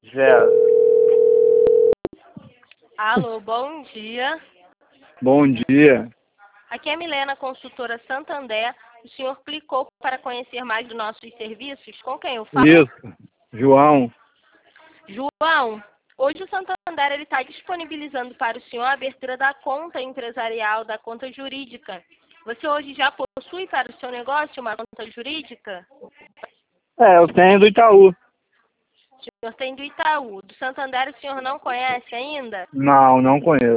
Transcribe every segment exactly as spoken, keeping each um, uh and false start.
Zero. Alô, bom dia. Bom dia. Aqui é Milena, consultora Santander. O senhor clicou para conhecer mais dos nossos serviços? Com quem eu falo? Isso. João. João, hoje o Santander ele está disponibilizando para o senhor a abertura da conta empresarial, da conta jurídica. Você hoje já possui para o seu negócio uma conta jurídica? É, eu tenho do Itaú. O senhor tem do Itaú. Do Santander o senhor não conhece ainda? Não, não conheço.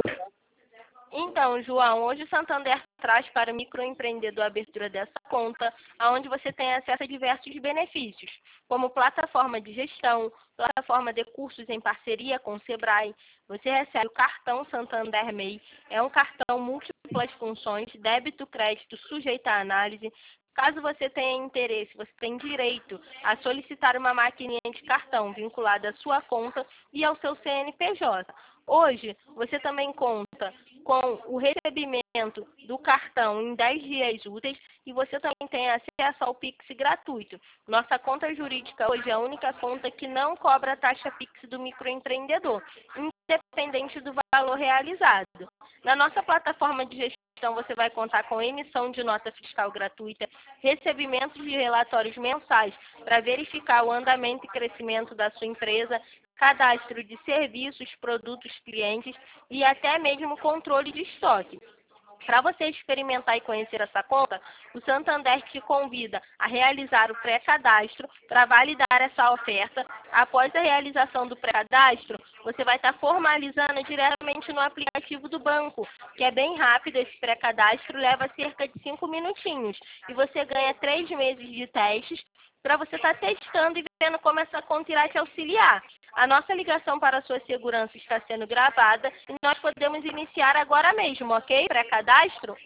Então, João, hoje o Santander traz para o microempreendedor a abertura dessa conta, onde você tem acesso a diversos benefícios, como plataforma de gestão, plataforma de cursos em parceria com o Sebrae. Você recebe o cartão Santander M E I, é um cartão múltiplas funções, débito, crédito, sujeito à análise. Caso você tenha interesse, você tem direito a solicitar uma maquininha de cartão vinculada à sua conta e ao seu C N P J. Hoje, você também conta com o recebimento do cartão em dez dias úteis e você também tem acesso ao Pix gratuito. Nossa conta jurídica hoje é a única conta que não cobra taxa Pix do microempreendedor, independente do valor realizado. Na nossa plataforma de gestão, você vai contar com emissão de nota fiscal gratuita, recebimento de relatórios mensais para verificar o andamento e crescimento da sua empresa, cadastro de serviços, produtos, clientes e até mesmo controle de estoque. Para você experimentar e conhecer essa conta, o Santander te convida a realizar o pré-cadastro para validar essa oferta. Após a realização do pré-cadastro, você vai estar formalizando diretamente no aplicativo do banco, que é bem rápido. Esse pré-cadastro leva cerca de cinco minutinhos e você ganha três meses de testes para você estar testando e vendo como essa conta irá te auxiliar. A nossa ligação para a sua segurança está sendo gravada e nós podemos iniciar agora mesmo, ok? Pré-cadastro?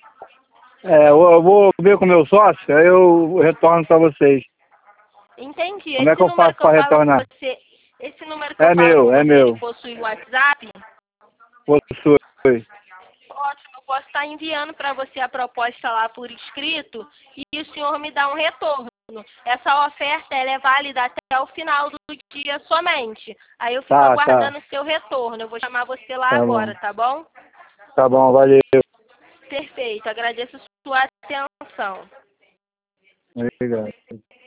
É, eu eu vou ver com o meu sócio, aí eu retorno para vocês. Entendi. Como é Esse que eu número faço que eu para falo com retornar? você, esse número que É eu falo meu, com é você, ele meu. possui WhatsApp? Possui. Ótimo, eu posso estar enviando para você a proposta lá por escrito e o senhor me dá um retorno. Essa oferta ela é válida até o final do dia somente. Aí eu fico Tá, aguardando tá. o seu retorno. Eu vou chamar você lá Tá agora, bom. tá bom? Tá bom, valeu. Perfeito, agradeço sua atenção. Obrigado.